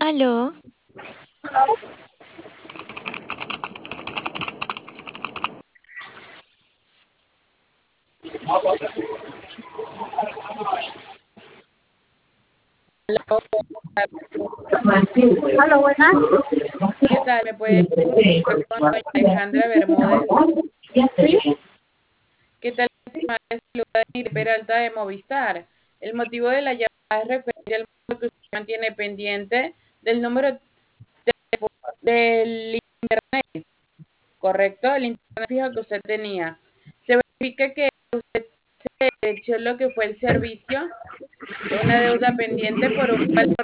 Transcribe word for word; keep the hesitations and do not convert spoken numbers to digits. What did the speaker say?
Aló, Hola, buenas. ¿Qué tal? ¿Me puede comunicar con doña Alejandra Bermúdez? Sí, ¿Qué tal? Le saluda Denise Peralta de Movistar. El motivo de la llamada es referente al monto que usted mantiene pendiente del número del internet, ¿correcto? El internet fijo que usted tenía. Se verifica que usted se echó lo que fue el servicio de una deuda pendiente por un valor